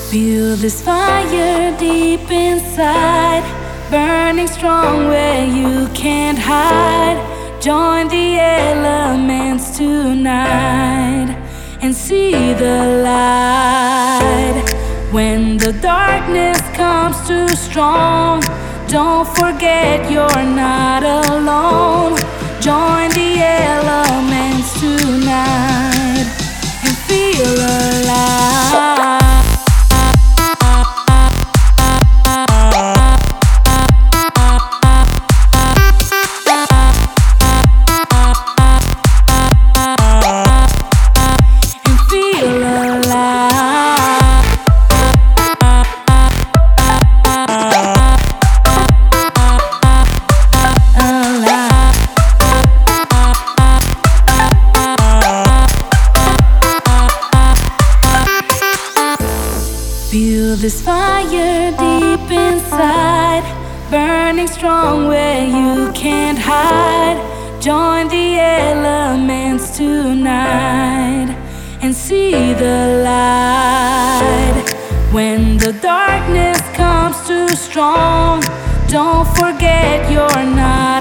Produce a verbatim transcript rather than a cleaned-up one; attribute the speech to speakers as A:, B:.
A: Feel this fire deep inside, burning strong where you can't hide. Join the elements tonight and see the light. When the darkness comes too strong, don't forget you're not alone. Join the elements tonight and feel alive. Feel this fire deep inside, burning strong where you can't hide. Join the elements tonight and see the light. When the darkness comes too strong, don't forget you're not